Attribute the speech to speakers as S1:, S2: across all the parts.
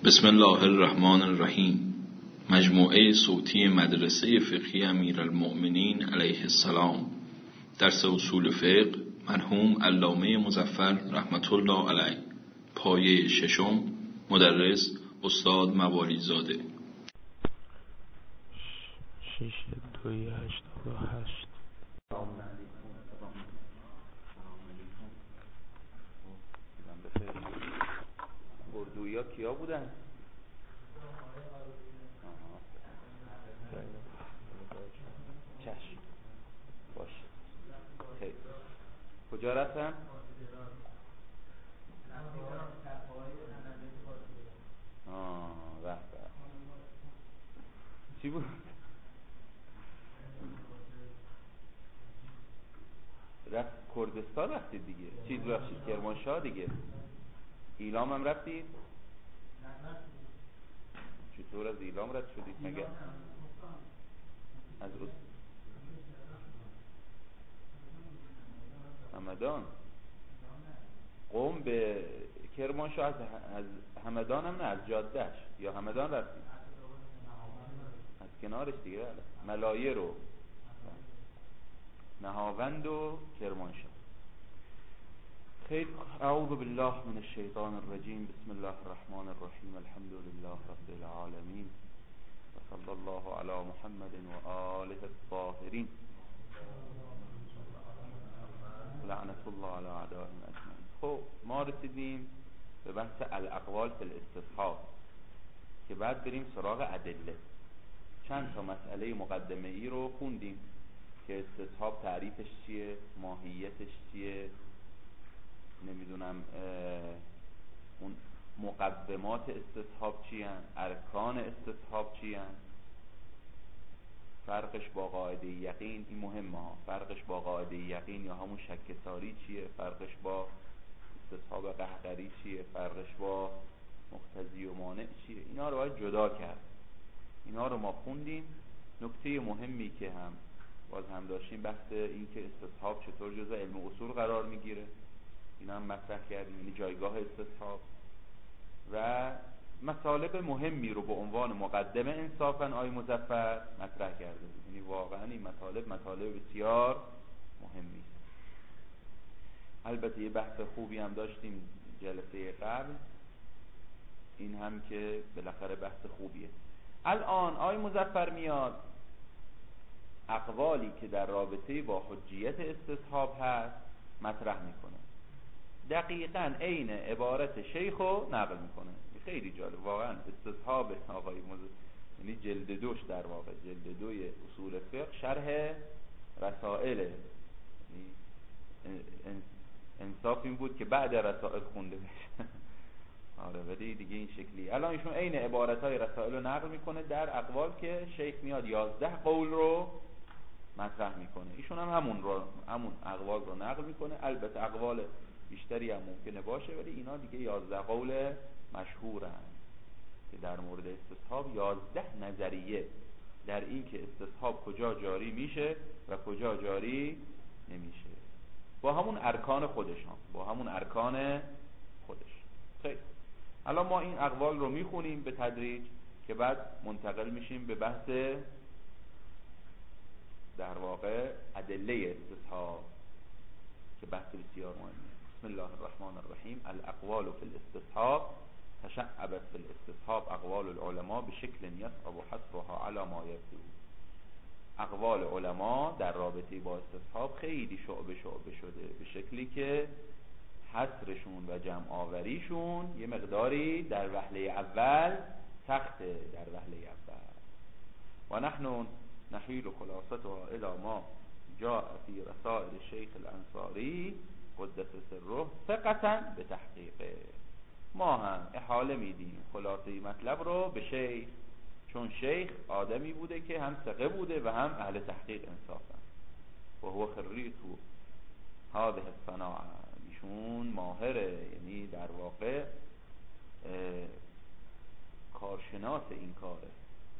S1: بسم الله الرحمن الرحیم. مجموعه صوتی مدرسه فقهی امیرالمؤمنین علیه السلام، درس اصول فقه، مرحوم علامه مظفر رحمت الله علیه، پایه ششم، مدرس استاد موالی زاده.
S2: 6288.
S3: اردویا کیا بودن؟ چشم باشه. خیلی کجا رفتن؟ رفت چی بود؟ رفت کردستان رفتید دیگه. چیز بخشید کرمانشاه دیگه. ایلام هم رفتید؟ چطور از ایلام رد شدید مگه؟ از همدان قم به کرمانشاه از همدان هم نه، از جادهش یا همدان رفتید؟ از کنارش دیگه. ملایه رو نهاوند و کرمانشاه. خیلی اعوذ بالله من الشیطان الرجیم. بسم الله الرحمن الرحیم. الحمد لله رب العالمین و صلی الله علی محمد و آله الطاهرین لعنت الله علی اعدائهم اجمعین. خب ما رسیدیم به بحث الاقوال فی الاستصحاب که بعد بریم سراغ ادله. چند تا مسئله مقدمه ای رو خوندیم که استصحاب تعریفش چیه، ماهیتش چیه، نمیدونم اون مقدمات استصحاب چی هن، ارکان استصحاب چی هن، فرقش با قاعده یقین. این مهمه ها. فرقش با قاعده یقین یا همون شک‌ساری چیه، فرقش با استصحاب قهقری چیه، فرقش با مقتضی و مانع چیه. اینا رو باید جدا کرد. اینا رو ما خوندیم. نکته مهمی که باز هم داشتیم بحث این که استصحاب چطور جزء علم اصول قرار میگیره، اینا هم مطرح کردیم، یعنی جایگاه استصحاب و مطالب مهمی رو به عنوان مقدمه انصافا آی مظفر مطرح کرده بود. یعنی واقعا این مطالب بسیار مهمی است. البته یه بحث خوبی هم داشتیم جلسه قبل، این هم که بالاخره بحث خوبیه. الان آی مظفر میاد اقوالی که در رابطه با حجیت استصحاب هست مطرح میکنه. دقیقاً عین عبارت شیخ رو نقل میکنه. خیلی جالب واقعا. استصحاب آقای یعنی جلد دوش، در واقع جلد دوی اصول فقه شرح رسائل. یعنی انصاف این بود که بعد رسائل خونده بشه. آره ولی دیگه این شکلی. الان ایشون عین عبارتای رسائل رو نقل میکنه در اقوال که شیخ میاد 11 قول رو مطرح میکنه. ایشون هم همون اقوال رو نقل میکنه. البته اقوال بیشتری هم ممکنه باشه ولی اینا دیگه 11 قول مشهورن که در مورد استصحاب 11 نظریه در این که استصحاب کجا جاری میشه و کجا جاری نمیشه، با همون ارکان خودش خیلی. الان ما این اقوال رو میخونیم به تدریج که بعد منتقل میشیم به بحث در واقع ادله استصحاب که بحث بسیار مهمه. بسم الله الرحمن الرحیم. الاقوال فی الاستصحاب تشعبت فی الاستصحاب اقوال العلماء بشکل یصعب حصرها علی ما یبدو. اقوال علما در رابطه با استصحاب خیلی شعبه شده به شکلی که حصرشون و جمع آوریشون یه مقداری در وهله اول سخته. در وهله اول و نحن نحیل خلاصتها الى ما جاء فی رسائل شیخ الانصاری قدس سره ثقة به تحقیقه. ما هم احاله میدیم خلاصه مطلب رو به شیخ، چون شیخ آدمی بوده که هم ثقه بوده و هم اهل تحقیق انصافا. و هو خریط هذه الصناعه. ایشون ماهره، یعنی در واقع کارشناس این کاره.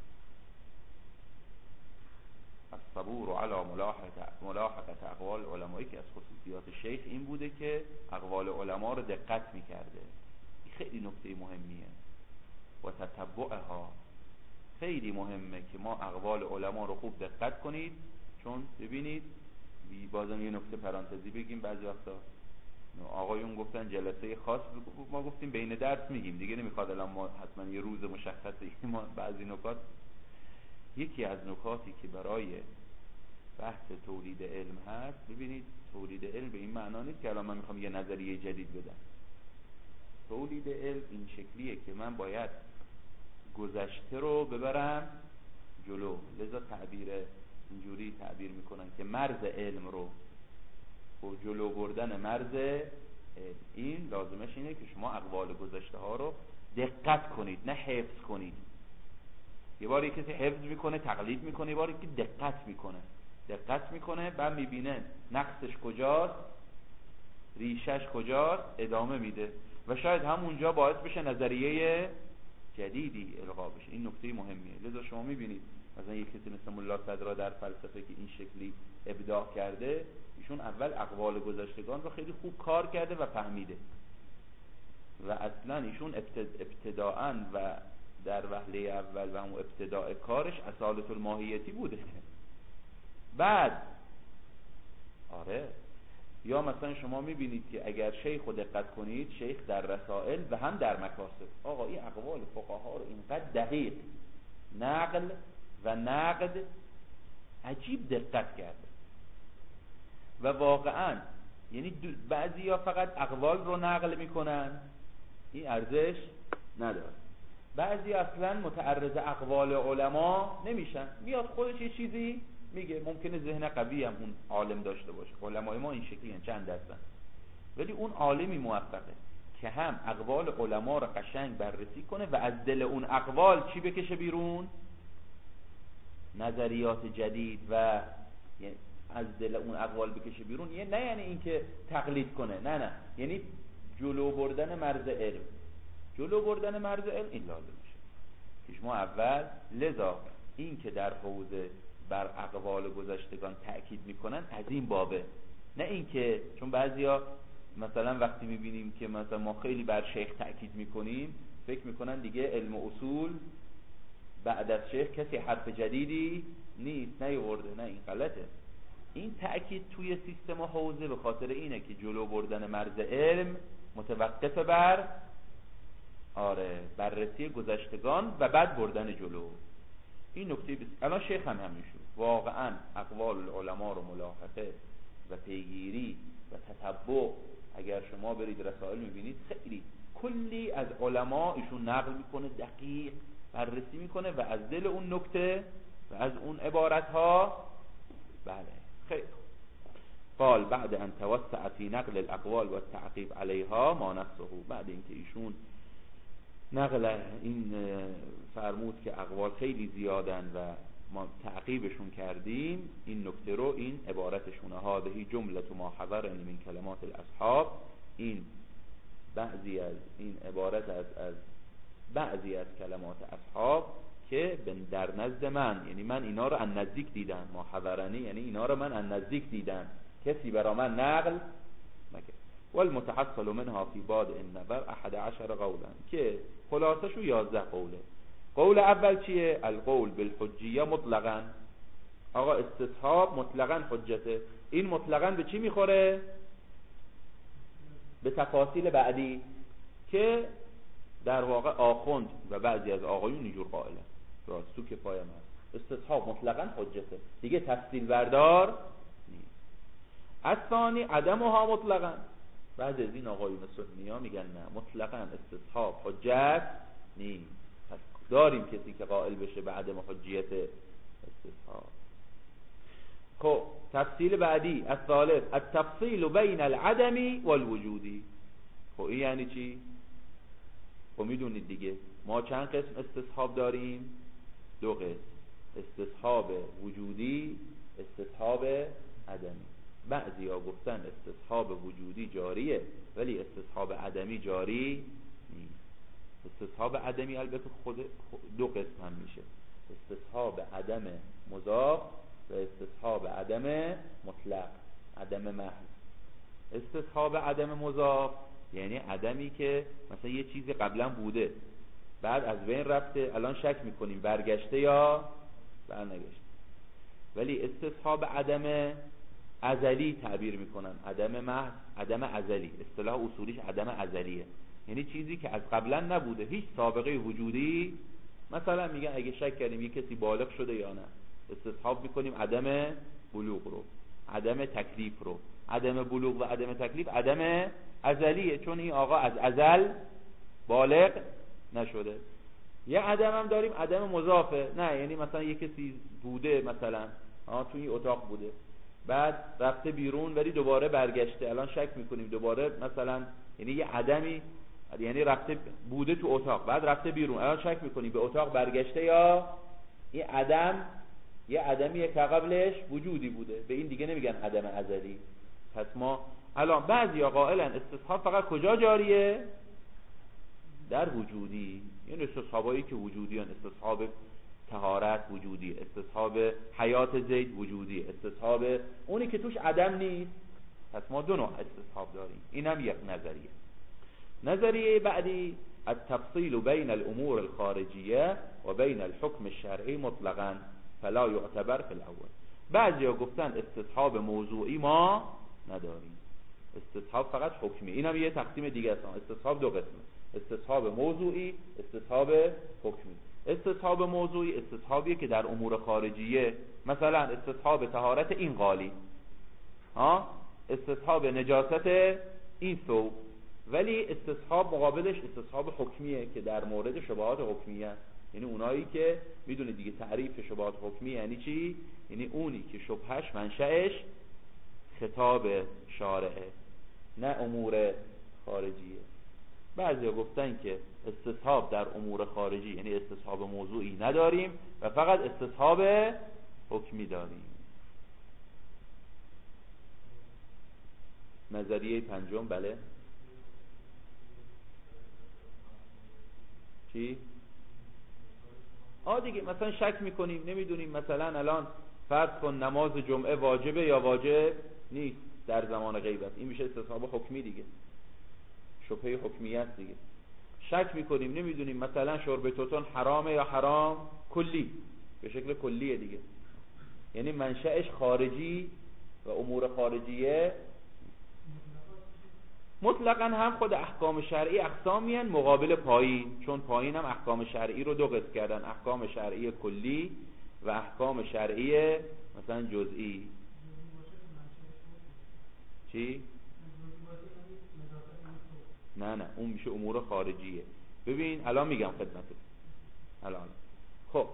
S3: الصبور علی ملاحقه اقوال علمایی که از خصوصیات شیخ این بوده که اقوال علما رو دقت میکرده. این خیلی نکته مهمیه. و تتبعها. خیلی مهمه که ما اقوال علما رو خوب دقت کنید، چون ببینید بازم یه نکته پرانتزی بگیم، بعضی وقتا آقایون گفتن جلسه خاص، ما گفتیم بین درس میگیم دیگه، نمیخواد الان ما حتما یه روز مشخصی ما بعضی نکات. یکی از نکاتی که برای بحث تولید علم هست، ببینید تولید علم به این معنا نیست که الان من میخوام یه نظریه جدید بدم. تولید علم این شکلیه که من باید گذشته رو ببرم جلو، لذا اینجوری تعبیر میکنن که مرز علم رو و جلو بردن مرز علم. این لازمش اینه که شما اقوال گذشته ها رو دقت کنید، نه حفظ کنید. یه باری کسی حفظ میکنه تقلید میکنه، یه باری که دقت میکنه بعد میبینه نقصش کجاست، ریشش کجاست، ادامه میده و شاید همونجا باعث بشه نظریه جدیدی القا بشه. این نکته مهمیه. لذا شما میبینید مثلا یک کسی مثل ملا صدرا در فلسفه که این شکلی ابداع کرده، ایشون اول اقوال گذشتگان رو خیلی خوب کار کرده و فهمیده و اصلا ایشون ابتداءً و در وهله اول و همون ابتداء کارش اصالت الماهیتی بوده. بعد یا مثلا شما میبینید که اگر شیخ رو دقت کنید، شیخ در رسائل و هم در مکاسب، آقا این اقوال فقها رو اینقدر دقیق نقل و نقد عجیب دقت کرده و واقعا یعنی بعضیا فقط اقوال رو نقل میکنن، این ارزش نداره. بعضی اصلا متعرض اقوال علما نمیشن، میاد خودش یه چیزی میگه، ممکنه ذهن قوی هم اون عالم داشته باشه. علمای ما این شکلی هستن، چند هستن، ولی اون عالمی موفقه که هم اقوال علما رو قشنگ بررسی کنه و از دل اون اقوال چی بکشه بیرون؟ نظریات جدید. و از دل اون اقوال بکشه بیرون نه یعنی اینکه تقلید کنه، نه یعنی جلو بردن مرز علم. جلو بردن مرز علم این لازم میشه که شما اول، لذا این که در حوزه بر اقوال گذشتگان تأکید میکنن از این بابه، نه اینکه چون بعضیا مثلا وقتی میبینیم که مثلا ما خیلی بر شیخ تأکید میکنیم فکر میکنن دیگه علم اصول بعد از شیخ کسی حرف جدیدی نیست نیورده. نه، این غلطه. این تأکید توی سیستم حوزه به خاطر اینه که جلو بردن مرز علم متوقف بر بررسی گذشتگان و بعد بردن جلو. این نکته الان شیخ هم همین شد، واقعا اقوال العلماء رو ملاحظه و پیگیری و تتبع، اگر شما برید رسائل میبینید خیلی کلی از علما ایشون نقل میکنه، دقیق بررسی میکنه و از دل اون نکته و از اون عبارت ها خیلی قال بعد ان توسع فی نقل الاقوال و التعقیب علیها ما نفسه. بعد اینکه ایشون نقل این فرمود که اقوال خیلی زیادن و ما تعقیبشون کردیم، این نکته رو، این عبارتشونه، هذه جمله ما حضرنی من کلمات الاصحاب، این بعضی از این عبارت از بعضی از کلمات اصحاب که در نزد من، یعنی من اینا رو از نزدیک دیدم، ما حضرنی یعنی اینا رو من از نزدیک دیدم، کسی برا من نقل نکرد. والمتحصل منها في باد النظر 11 قولا، که خلاصشو 11 قوله. قول اول چیه؟ القول بالحجیه مطلقا. آقا استصحاب مطلقا حجته. این مطلقا به چی میخوره؟ به تفاصیل بعدی که در واقع آخوند و بعضی از آقایون اینجور قائلن، راست تو کفایه هست. استصحاب مطلقا حجته، دیگه تفصیل بردار نیست. الثانی عدمها مطلقا. بعد از این آقایون سنی ها میگن نه، مطلقا استصحاب حجت نیست. پس داریم کسی که قائل بشه به عدم حجیت استصحاب. خب تفصیل بعدی الثالث التفصیل بین العدم والوجودی. خب این یعنی چی؟ خب میدونید دیگه ما چند قسم استصحاب داریم؟ 2 قسم، استصحاب وجودی، استصحاب عدمی. بعضی ها گفتن استصحاب وجودی جاریه ولی استصحاب عدمی جاری نیست. استصحاب عدمی البته خود 2 قسم هم میشه، استصحاب عدم مضاف و استصحاب عدم مطلق، عدم محض. استصحاب عدم مضاف یعنی عدمی که مثلا یه چیزی قبلا بوده بعد از بین رفته، الان شک میکنیم برگشته یا برنگشته. ولی استصحاب عدم ازلی تعبیر میکنن، عدم محض، عدم ازلی. اصطلاح اصولیش عدم ازلیه، یعنی چیزی که از قبلا نبوده، هیچ سابقه وجودی. مثلا میگن اگه شک کردیم یک کسی بالغ شده یا نه، استصحاب میکنیم عدم بلوغ رو، عدم تکلیف رو. عدم بلوغ و عدم تکلیف عدم ازلیه، چون این آقا از ازل بالغ نشده. یه عدم هم داریم عدم مضافه، نه یعنی مثلا یه کسی بوده، مثلا توی اتاق بوده، بعد رفته بیرون ولی دوباره برگشته، الان شک میکنیم دوباره مثلا، یعنی یه عدمی، یعنی رفته بوده تو اتاق بعد رفته بیرون، الان شک میکنیم به اتاق برگشته یا این عدم یه عدمیه که قبلش وجودی بوده، به این دیگه نمیگن عدم ازلی. پس ما الان بعضیا قائلن استصحاب فقط کجا جاریه؟ در وجودی. این استصحابایی که وجودی هن، استصحاب طهارت وجودی، استصحاب حیات زید وجودی، استصحاب اونی که توش عدم نیست. پس ما دو نوع استصحاب داریم. اینم یک نظریه. نظریه بعدی التفصیل بین الامور الخارجیه و بین الحکم الشرعی مطلقا فلا یعتبر فی الاول. بعضیا گفتن استصحاب موضوعی ما نداریم، استصحاب فقط حکمی. اینم یه تقسیم دیگه است. استصحاب دو قسمه، استصحاب موضوعی، استصحاب حکمی. استصحاب موضوعی استصحابیه که در امور خارجیه، مثلا استصحاب طهارت این قالی، استصحاب نجاست این ثوب. ولی استصحاب مقابلش استصحاب حکمیه که در مورد شبهات حکمیه، یعنی اونایی که میدونید دیگه تعریف شبهات حکمی یعنی چی؟ یعنی اونی که شبهش منشأش خطاب شارعه نه امور خارجیه. بعضیا گفتن که استصحاب در امور خارجی یعنی استصحاب موضوعی نداریم و فقط استصحاب حکمی داریم. نظریه پنجم بله چی؟ دیگه مثلا شک میکنیم نمیدونیم، مثلا الان فرض کن نماز جمعه واجبه یا واجب نیست در زمان غیبت، این میشه استصحاب حکمی دیگه، شبهه حکمیت دیگه. شک میکنیم نمیدونیم مثلا شرب توتون حرامه یا حرام کلی، به شکل کلیه دیگه، یعنی منشأش خارجی و امور خارجیه. مطلقا هم خود احکام شرعی اقسامی هستند مقابل پایین، چون پایین هم احکام شرعی رو دو قسم کردن، احکام شرعی کلی و احکام شرعی مثلا جزئی. چی؟ نه اون میشه امور خارجیه. ببین الان میگم خدمتت. الان خب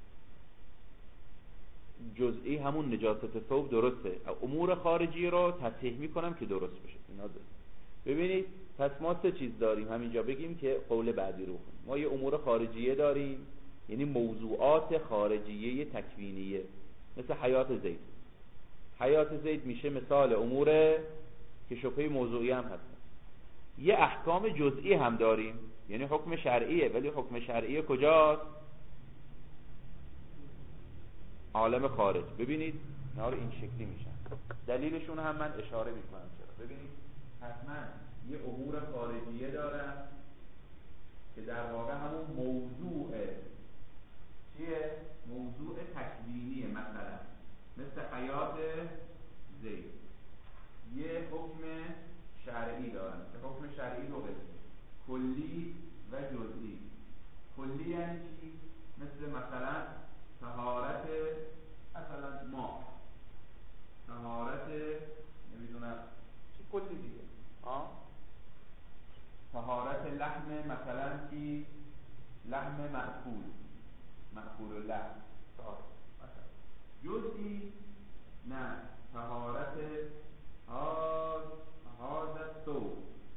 S3: جزئی همون نجاست ثوب درسته، امور خارجی رو تصحیح میکنم که درست بشه. اینا درست. ببینید پس ما سه چیز داریم، همینجا بگیم که قول بعدی رو کنیم. ما یه امور خارجیه داریم، یعنی موضوعات خارجیه تکوینیه، مثل حیات زید. حیات زید میشه مثال امور که شبهه موضوعی هم هست. یه احکام جزئی هم داریم، یعنی حکم شرعیه، ولی حکم شرعیه کجاست؟ عالم خارج. ببینید اینا رو این شکلی میشن، دلیلشون هم من اشاره میکنم. چرا؟ ببینید حتما یه امور خارجیه دارن که در واقع همون موضوع چیه؟ موضوع تکوینیه. مثلا مثل حیات زید یه حکم شرعی دارن که حکم شرعی دو قسمه، کلی و جزئی. کلی یعنی چی؟ مثلا طهارت مثلا ما، طهارت نمیدونم چی کلی دیگه، طهارت لحم مثلا چی؟ لحم مأکول اللحم طهارت. مثلا جزئی نه طهارت هذا ثوب،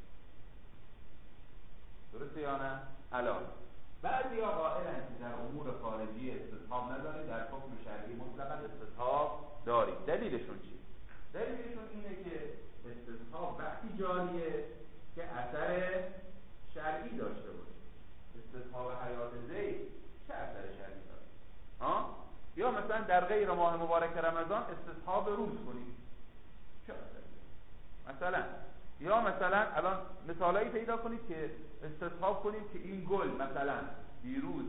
S3: درسته یا نه؟ الان بعضیا قائلن که در امور خارجی استصحاب نداریم، در حکم شرعی مطلقا استصحاب داریم. دلیلشون چی؟ دلیلشون اینه که استصحاب وقتی جاریه که اثر شرعی داشته باشه. استصحاب حیات زید چه اثر شرعی داره؟ یا مثلا در غیر ماه مبارک رمضان استصحاب روز کنیم، چه اثری داره؟ مثلا یا مثلا الان مثالایی پیدا کنید که استصحاب کنید که این گل مثلا دیروز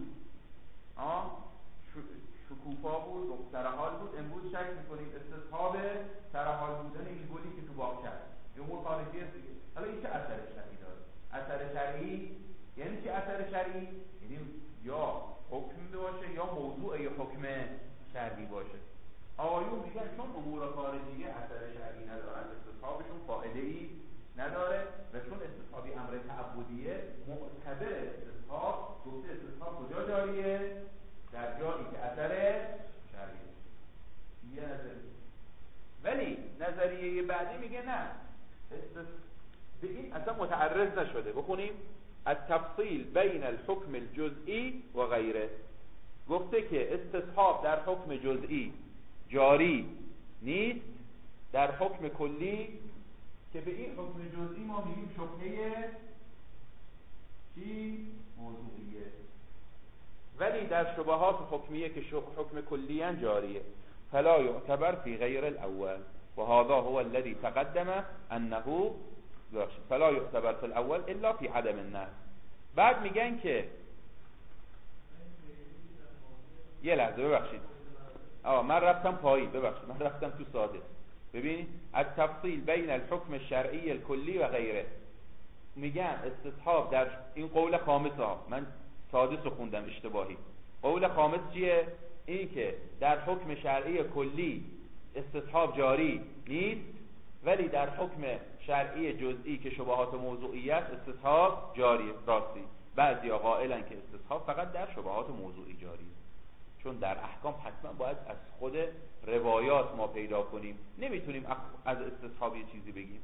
S3: شکوفا بود، سرحال بود، امروز شک میکنیم استصحاب سرحال بودن این گلی که تو باغ کرد امور خارجی است دیگه. حالا این چه اثر شرعی داره؟ اثر شرعی یعنی چه اثر شرعی؟ یعنی یا حکم باشه یا موضوع یا حکم شرعی باشه. آقایون میگن چون امور خارجیه اثر شرعی ندارن، استصحابشون فائده ای نداره و چون استصحابی امر تعبدیه، معتبر استصحاب گفته استصحاب کجا جاریه؟ در جایی که اثر شرعی یه نظریه. ولی نظریه بعدی میگه نه، به این اصلا متعرض نشده. بخونیم التفصیل بین الحکم الجزئی و غیره. گفته که استصحاب در حکم جزئی جاری نیست، در حکم کلی که به این حکم جزئی ما میگیم شبهه چی؟ موضوعیه. ولی در شبهات حکمیه که حکم کلیاً جاریه فلا يعتبر في غیر الاول و هذا هو الذي تقدم انه فلا يعتبر في الاول الا في عدم النص. بعد میگن که یه لحظه ببخشید من رفتم پایی، ببخشید من رفتم تو ساده. ببینید التفصیل بین الحکم الشرعی الکلی و غیره. میگن استصحاب در این قول خامس من سادس رو خوندم اشتباهی. قول خامس چیه؟ این که در حکم شرعی کلی استصحاب جاری نیست، ولی در حکم شرعی جزئی که شبهات موضوعیت استصحاب جاری. راستی بعضیا قائلن که استصحاب فقط در شبهات موضوعی جاری، چون در احکام حتما باید از خود روایات ما پیدا کنیم، نمیتونیم از استصحاب یه چیزی بگیم.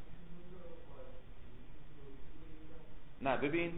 S3: نه ببین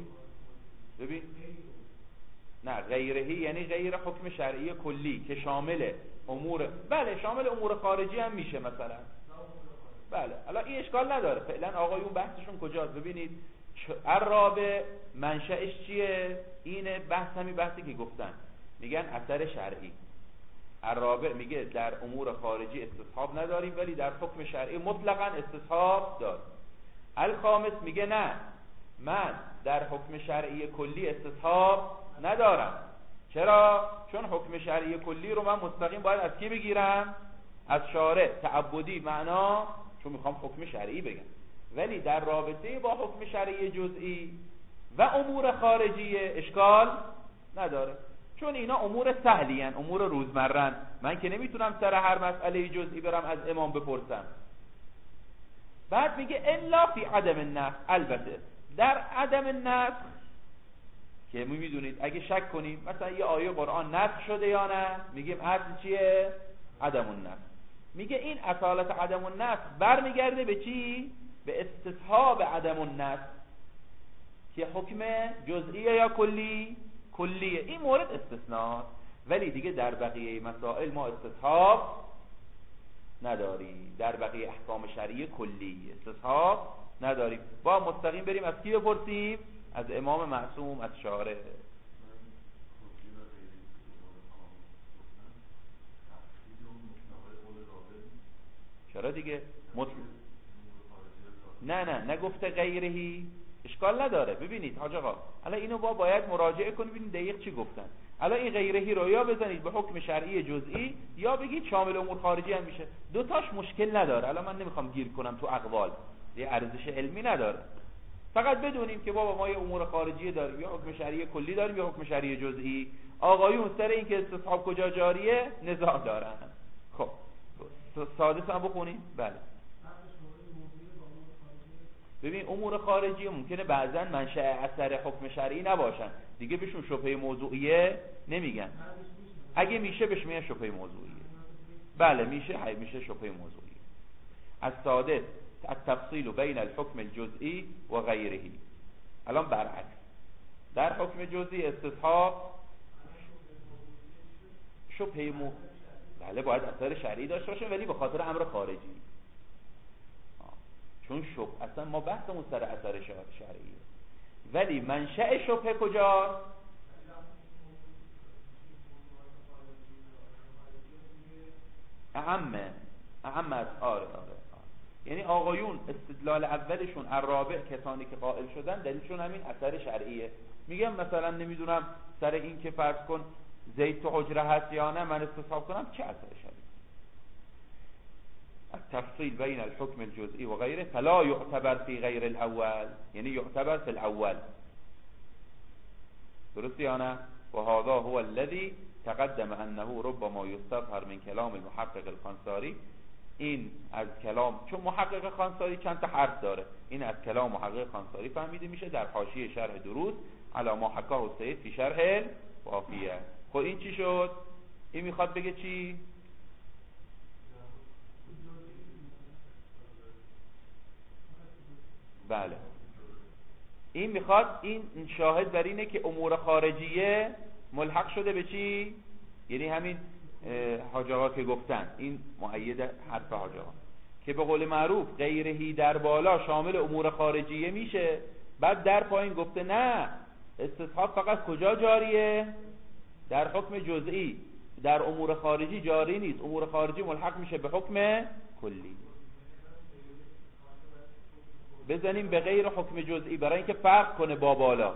S3: نه، غیرهی یعنی غیر حکم شرعی کلی که شامل امور، بله شامل امور خارجی هم میشه مثلا. بله الان این اشکال نداره فعلا. آقایون بحثشون کجاست؟ ببینید الرابع منشأش چیه؟ اینه بحث، همین بحثی که گفتن میگن اثر شرعی. الرابع میگه در امور خارجی استصحاب نداریم ولی در حکم شرعی مطلقاً استصحاب داریم. الخامس میگه نه، من در حکم شرعی کلی استصحاب ندارم. چرا؟ چون حکم شرعی کلی رو من مستقیم باید از کی بگیرم؟ از شارع. تعبدی معنا، چون میخوام حکم شرعی بگم. ولی در رابطه با حکم شرعی جزئی و امور خارجی اشکال نداره، چون اینا امور سهلی هن، امور روزمرن. من که نمیتونم سر هر مسئله جزئی برم از امام بپرسم. بعد میگه الا فی عدم النسخ. البته در عدم النسخ که میدونید اگه شک کنیم مثلا یه آیه قرآن نسخ شده یا نه، میگیم اصل چیه؟ عدم النسخ. میگه این اصالت عدم النسخ برمیگرده به چی؟ به استصحاب عدم النسخ که حکم جزئیه یا کلی؟ کلیه. این مورد استثناء، ولی دیگه در بقیه مسائل ما استصحاب نداریم. در بقیه احکام شرعی کلی استصحاب نداریم. با مستقیم بریم از کی بپرسیم؟ از امام معصوم، از شارع. چرا دیگه نه نگفته غیرهی، اشکال نداره. ببینید حاج آقا الان اینو باید مراجعه کنید ببینید دقیق چی گفتن. الان این غیرهی رو یا بزنید به حکم شرعی جزئی یا بگید شامل امور خارجی هم میشه. دوتاش مشکل نداره. الان من نمیخوام گیر کنم تو اقوال، یه ارزش علمی نداره. فقط بدونیم که بابا ما یه امور خارجی داریم، یا حکم شرعی کلی داریم یا حکم شرعی جزئی. آقایون سر این که استصحاب کجا جاریه نزاع دارن. خب سادس هم بخونیم. بله ببین امور خارجی ممکنه بعضا منشأ اثر حکم شرعی نباشن، دیگه بهشون شبهه موضوعیه نمیگن. اگه میشه بهش میگن شبهه موضوعیه. بله میشه شبهه موضوعیه. السادس التفصیل بین الحکم الجزئی و غیره. الان برعکس، در حکم جزئی استصحاب شبهه بله باید اثر شرعی داشته باشه ولی به خاطر امر خارجی، چون اصلا ما بحثمون سر اثر شرعیه. ولی منشأ شبهه کجاست؟ اعم از آره یعنی آقایون استدلال اولشون الرابع کسانی که قائل شدن دلیلشون همین اثر شرعیه. میگم مثلا نمیدونم سر این که فرض کن زید تو حجره هست یا نه من استصحاب کنم، چه اثر شرعی؟ التفصیل بین الحكم الجزئی و غیره فلا يعتبر في غیر الاول، یعنی يعتبر في الاول. درست یا نه؟ و هذا هو الذي تقدم انه ربما يستظهر من كلام المحقق الخنساری. این از کلام، چون محقق خانساری چند تا حرف داره، این از کلام محقق خانساری فهمیده میشه در حاشیه شرح دروس علی ما حکاه السید فی شرح وافیه. خب این چی شد؟ این میخواد بگه چی؟ بله، این میخواد، این شاهد بر اینه که امور خارجیه ملحق شده به چی؟ یعنی همین حاج آقا که گفتن، این مؤید حرف حاج آقا که به قول معروف غیرهی در بالا شامل امور خارجیه میشه، بعد در پایین گفته نه استصحاب فقط کجا جاریه؟ در حکم جزئی، در امور خارجی جاری نیست، امور خارجی ملحق میشه به حکم کلی. بزنیم به غیر حکم جزئی برای اینکه فرق کنه با بالا.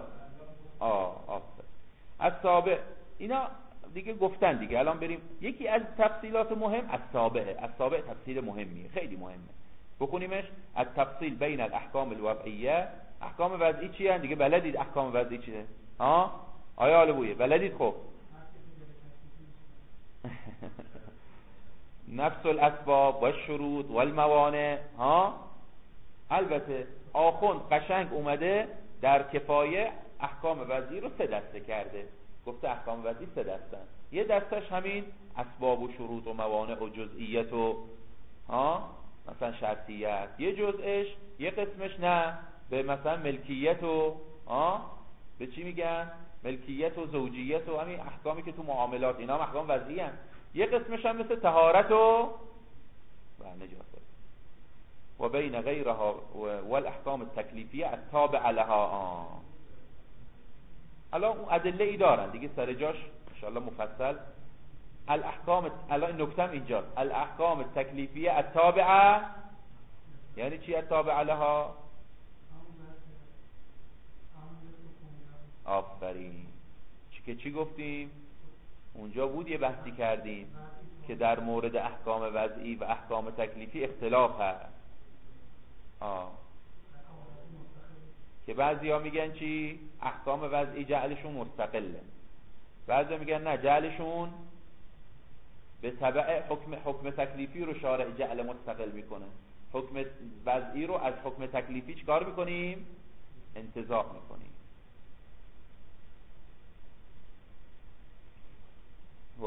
S3: از سابق اینا دیگه گفتن دیگه. الان بریم یکی از تفصیلات مهم از سابق تفصیل مهمیه، خیلی مهمه، بخونیمش. التفصیل بین الاحکام الوضعیه. احکام وضعی چی هست دیگه؟ بلدید احکام وضعی چیه؟ آیا آلبویه بلدید؟ خب نفس الاسباب و الشروط و الموانع. البته آخوند قشنگ اومده در کفایه احکام وضعی رو 3 دسته کرده، گفته احکام وضعی 3 دستن. یه دستش همین اسباب و شروط و موانع و جزئیت و مثلا شرطیت، یه جزءش، یه قسمش نه به مثلا ملکیت و به چی میگن؟ ملکیت و زوجیت و همین احکامی که تو معاملات، اینا احکام وضعی هستن. یه قسمش هم مثل طهارت و نجاست. و بین غیرها و الاحکام التکلیفیه التابع لها. الان اون ادله ای دارن دیگه سر جاش ان شاء الله مفصل. الاحکام، الان نکتم اینجاست، الاحکام التکلیفیه التابعه. یعنی چی التابع لها؟ آفرین. چی گفتیم اونجا بود؟ یه بحثی کردیم که در مورد احکام وضعی و احکام تکلیفی اختلاف هست. که بعضیا میگن چی؟ احکام وضعی جعلشون مستقله، بعضیا میگن نه جعلشون به تبع حکم تکلیفی رو شارع جعل مستقل میکنه. حکم وضعی رو از حکم تکلیفی چیکار میکنیم؟ انتزاع میکنیم. و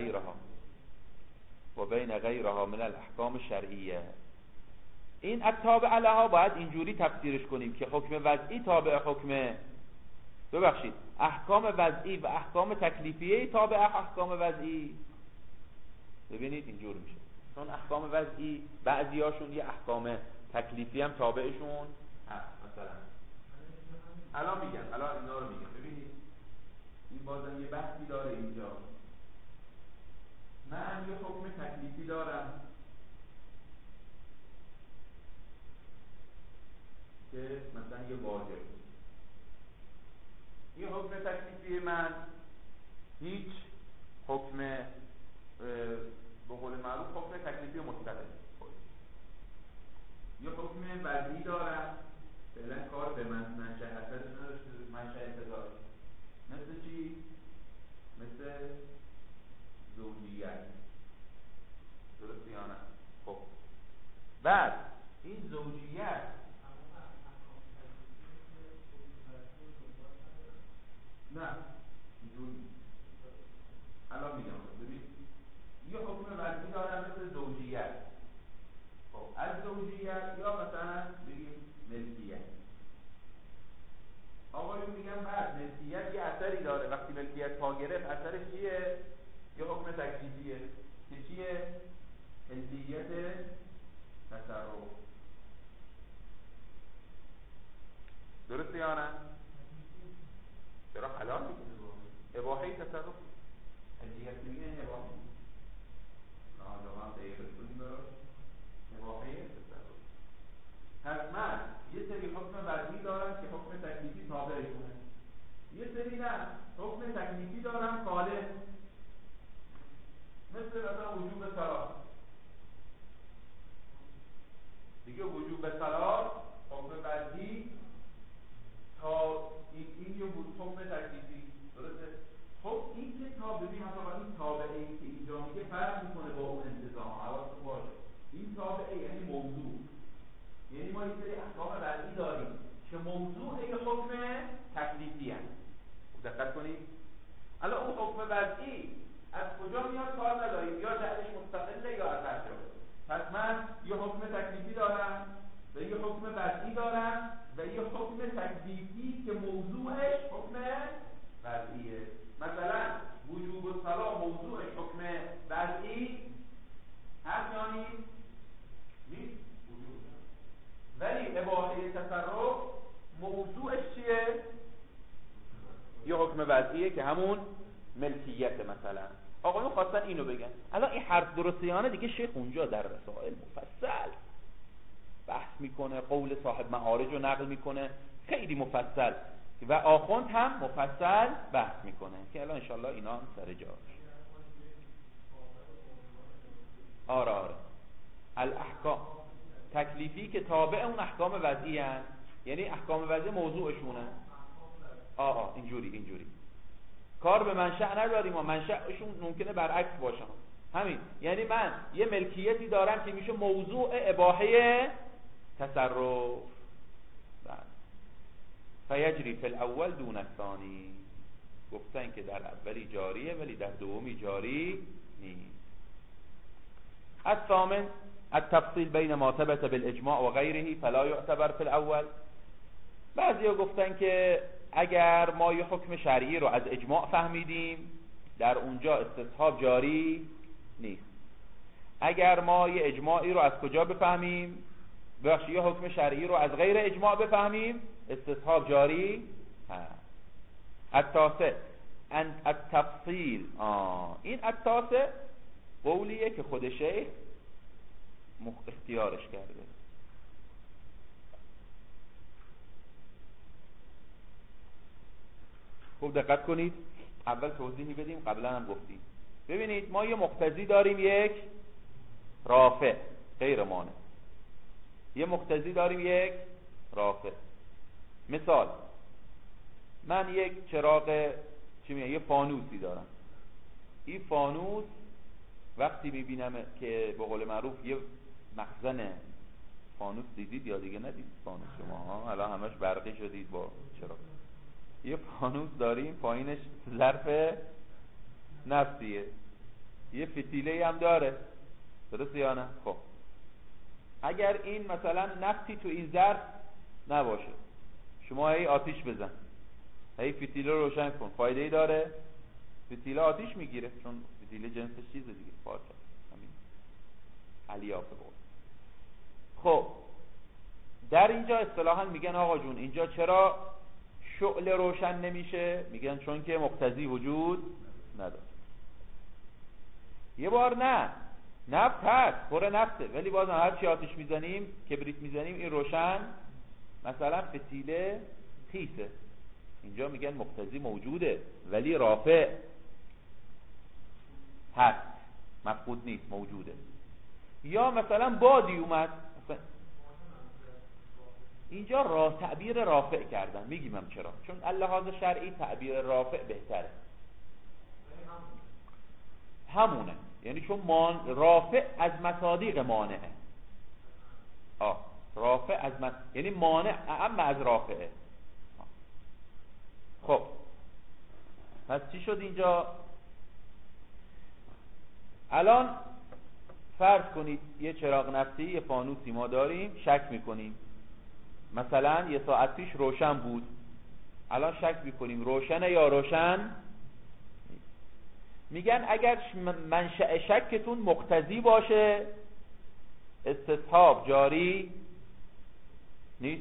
S3: بین غیرها من الاحکام الشرعیه. این التابع لها باید اینجوری تفسیرش کنیم که حکم وضعی تابع حکم، ببخشید احکام وضعی و احکام تکلیفیه تابع احکام وضعی. ببینید اینجور میشه، چون احکام وضعی بعضیاشون یه احکام تکلیفی هم تابعشون هست. مثلا الان اینا رو میگم. ببینید این بازم یه بحثی داره اینجا. من یه حکم تکلیفی دارم که مثلا یه واجب، این حکم تکلیفی من هیچ حکم به قول معروف حکم تکلیفی مستقل، یه حکم وضعی دارم فعلا کار به منشأ اثرش نداشته، منشأ انتزاعی. مثل چی؟ مثل زوجیت. درسته یا نه؟ خب بعد این زوجیت نه اینجوری الان میگم. ببین یه حکم وضعی دارم مثل زوجیت. خب از زوجیت یا مثلا بگیم ملکیت. آقایون میگن بعد ملکیت یه اثری داره، وقتی ملکیت پا گرفت اثرش چیه؟ یه حکم تکلیفیه که چیه؟ حلیت تصرف. درسته یا نه؟ چرا حلال میکنه؟ اباحه تصرف. حلیت میگه اباحه. نه هم دقیقه کنیم براش. اباحه تصرف. پس من یه سری حکم وضعی دارم که حکم تکلیفی تابعشونه، یه سری نه حکم تکلیفی دارم خالص، مثلا وجوب صلاة دیگه. وجوب صلاة حکم وضعی تا این یه حکم تکلیفی، درسته؟ خب این که تا ببین مثلا این تابعه ای که اینجا میگه فرق میکنه با اون انتظام. حواستون باشه این تابعه یعنی موضوع، یعنی ما یه سری احکام وضعی داریم که موضوع یه حکم تکلیفی هست. دقت کنید الان اون حکم وضعی از کجا میاد کار نداریم، یا جعلش مستقله یا اثر شده. پس من یه حکم تکلیفی دارم و یه حکم وضعی دارم و یه حکم تکلیفی که موضوعش حکم وضعیه. مثلا وجوب الصلاة موضوعش حکم وضعی هست یا نیست؟ ولی اباحه تصرف موضوعش چیه؟ یه حکم وضعیه که همون ملکیت. مثلا آقایون خواستن اینو بگن. الان این حرف درستیانه دیگه شیخ اونجا در رسائل مفصل بحث میکنه، قول صاحب معارج رو نقل میکنه خیلی مفصل و آخوند هم مفصل بحث میکنه که الان انشالله اینا هم سر جاش. آره الاحکام تکلیفی که تابع اون احکام وضعی هن، یعنی احکام وضعی موضوعشونه. اینجوری کار به منشأ نداریم و منشأشون ممکنه برعکس باشه. همین یعنی من یه ملکیتی دارم که میشه موضوع اباحه تصرف، فیجری فی الاول دون الثانی. گفتن که در اولی جاریه ولی در دومی جاری نیست. الثامن التفصیل بین ما ثبت بالاجماع و غیره فلا یعتبر فی الاول. بعضیا گفتن که اگر ما یه حکم شرعی رو از اجماع فهمیدیم در اونجا استصحاب جاری نیست. اگر ما یه اجماعی رو از کجا بفهمیم، بخش یه حکم شرعی رو از غیر اجماع بفهمیم، استصحاب جاری هست. التاسع التفصیل. این التاسع قولیه که خود شیخ اختیارش کرده. خوب دقت کنید، اول توضیحی بدیم، قبلا هم گفتیم. ببینید ما یه مقتضی داریم، یک رافع غیر مانع، یه مقتضی داریم یک رافع. مثال من یک چراغ یه فانوسی دارم. این فانوس وقتی میبینم که به قول معروف یه مخزن فانوس دیدید یا دیگه ندید فانوس شما الان همش برقی شدید با چراغ. یه فانوس داریم پایینش ظرف نفتیه، یه فتیله هم داره، درسته یا نه؟ خب اگر این مثلا نفتی تو این ظرف نباشه، شما هی آتیش بزن، هی فتیله رو روشن کن، فایده ای داره؟ فتیله آتیش میگیره، چون فتیله جنسش چیزه دیگه، پارچه همین الیافه بود. خب در اینجا اصطلاحاً میگن آقا جون اینجا چرا شعله روشن نمیشه؟ میگن چون که مقتضی وجود نداره. یه بار نه، نفت هست، پر نفته، ولی بازم هر چی آتش میزنیم، کبریت میزنیم، این روشن، مثلا فتیله خیسه، اینجا میگن مقتضی موجوده ولی رافع هست، مفقود نیست، موجوده. یا مثلا بادی اومد، اینجا تعبیر رافع کردن، میگیم هم چرا، چون اللحاظ شرعی تعبیر رافع بهتره، همونه، یعنی چون رافع از مصادیق مانعه. رافع از یعنی مانع اعم از رافعه. خب پس چی شد اینجا؟ الان فرض کنید یه چراغ نفتی، یه فانوسی ما داریم، شک میکنیم مثلا یه ساعت پیش روشن بود، الان شک میکنیم روشنه یا روشن. میگن اگر منشأ شکتون مقتضی باشه استصحاب جاری نیست،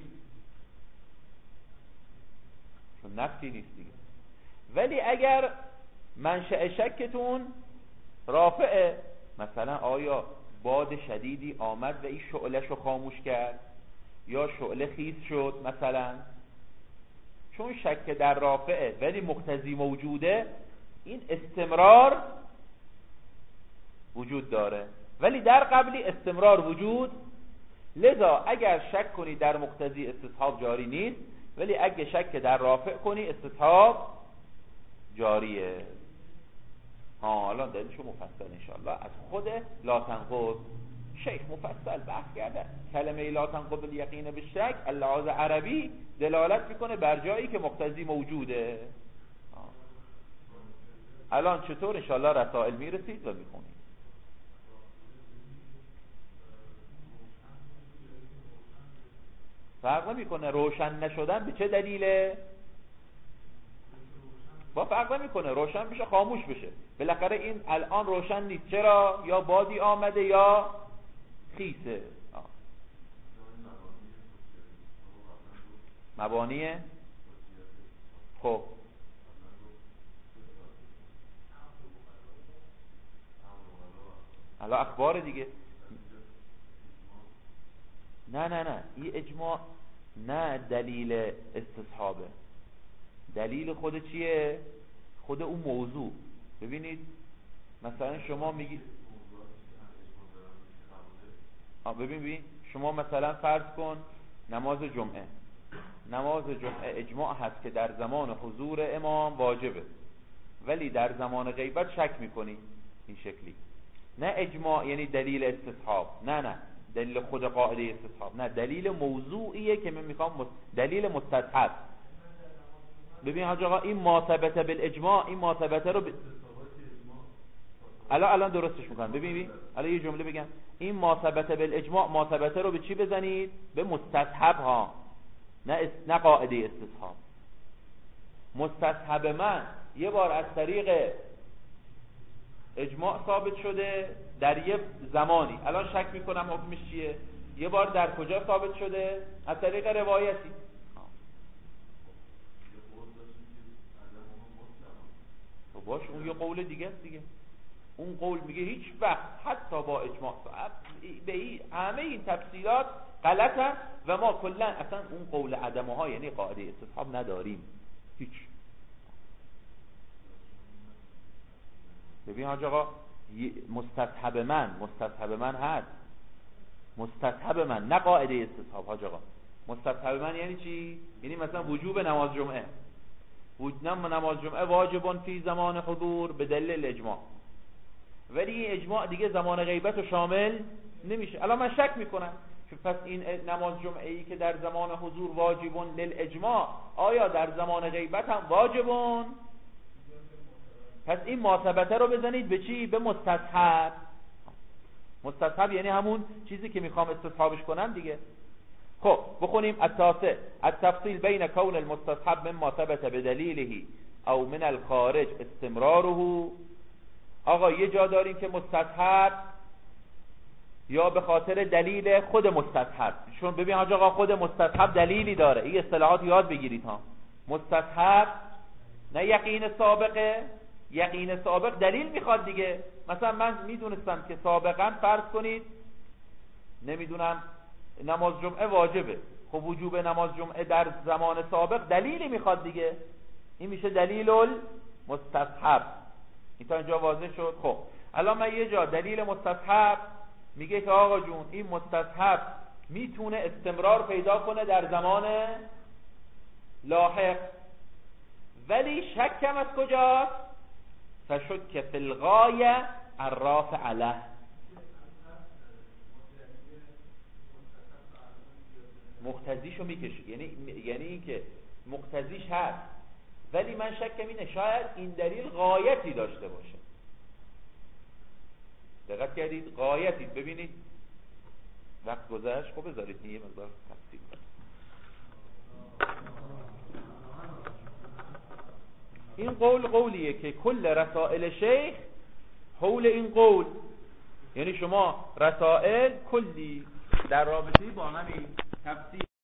S3: چون نفتی نیست دیگه. ولی اگر منشأ شکتون رافعه، مثلا آیا باد شدیدی آمد و این شعله‌شو خاموش کرد، یا شعله خیس شد مثلا، چون شک در رافعه ولی مقتضی موجوده، این استمرار وجود داره، ولی در قبلی استمرار وجود، لذا اگر شک کنی در مقتضی استصحاب جاری نیست، ولی اگه شک در رافع کنی استصحاب جاریه. الان دلیلشو مفصل انشاءالله از خود لا تنقض شیخ مفصل بحث کرده. کلمه لا تنقض الیقین بالشک اللحاظ عربی دلالت میکنه بر جایی که مقتضی موجوده. الان چطور انشاءالله رسائل میرسید و میخونید. فرق نمیکنه روشن نشدن به چه دلیله، با فرق نمیکنه روشن بشه خاموش بشه، بالاخره این الان روشن نیست. چرا؟ یا بادی آمده یا خیسه. مبانیه. خب الان اخبار دیگه. نه این اجماع نه دلیل استصحابه، دلیل خود چیه؟ خود اون موضوع. ببینید مثلا شما میگی ببین شما مثلا فرض کن نماز جمعه اجماع هست که در زمان حضور امام واجبه، ولی در زمان غیبت شک میکنی. این شکلی نه اجماع یعنی دلیل استصحاب، نه دلیل خود قاعده استصحاب، نه دلیل موضوعیه که من میخوام دلیل مستصحب. ببین حاج آقا این ما ثبت بالاجماع، این ما ثبت رو الان درستش میکنم. ببین الان یه جمله بگم، این ما ثبت بالاجماع، ما ثبت رو به چی بزنید؟ به مستصحب ها، نه قاعده استصحاب. مستصحب من یه بار از طریق اجماع ثابت شده در یه زمانی، الان شک میکنم حکمش چیه. یه بار در کجا ثابت شده؟ از طریق روایتی. باش اون یه قول دیگه است دیگه. اون قول میگه هیچ وقت حتی با اجماع به همه این تفصیلات غلطه و ما کلا اصلا اون قول عدمه ها یعنی قاعده استصحاب نداریم هیچ. ببین حاج آقا مستصحب من هست، مستصحب من نه قاعده استصحاب. حاج آقا مستصحب من یعنی چی؟ یعنی مثلا وجوب نماز جمعه، نماز جمعه واجبون فی زمان حضور به دلیل اجماع، ولی این اجماع دیگه زمان غیبت رو شامل نمیشه. الان من شک میکنم که پس این نماز جمعه ای که در زمان حضور واجبون للاجماع آیا در زمان غیبت هم واجبون؟ پس این ماثبته رو بزنید به چی؟ به مستصحب. مستصحب یعنی همون چیزی که میخوام استصحابش کنم دیگه. خب بخونیم التاسع التفصیل بین کون المستصحب مما ثبت بدلیله او من الخارج استمراره. آقا یه جا داریم که مستصحب یا به خاطر دلیل خود مستصحب، چون ببین حاج آقا خود مستصحب دلیلی داره، این اصطلاحات یاد بگیرید ها. مستصحب نه یقین سابقه، یقین سابق دلیل میخواد دیگه. مثلا من میدونستم که سابقا فرض کنید نمیدونم نماز جمعه واجبه، خب وجوب نماز جمعه در زمان سابق دلیلی میخواد دیگه، این میشه دلیل المستصحب. این تا اینجا واضح شد. خب الان من یه جا دلیل مستصحب میگه که آقا جون این مستصحب میتونه استمرار پیدا کنه در زمان لاحق، ولی شکم از کجاست؟ فشک فی الغایه الرافع علیه. مقتضیشو میکشه، یعنی این که مقتضیش هست، ولی من شکم اینه شاید این دلیل غایتی داشته باشه. دقت کردید؟ غایتی. ببینید وقت گذشت، خب بذارید یه مقدار تفصیل کنم. این قولیه که کل رسائل شیخ حول این قول، یعنی شما رسائل کلی در رابطه با همین تفسیر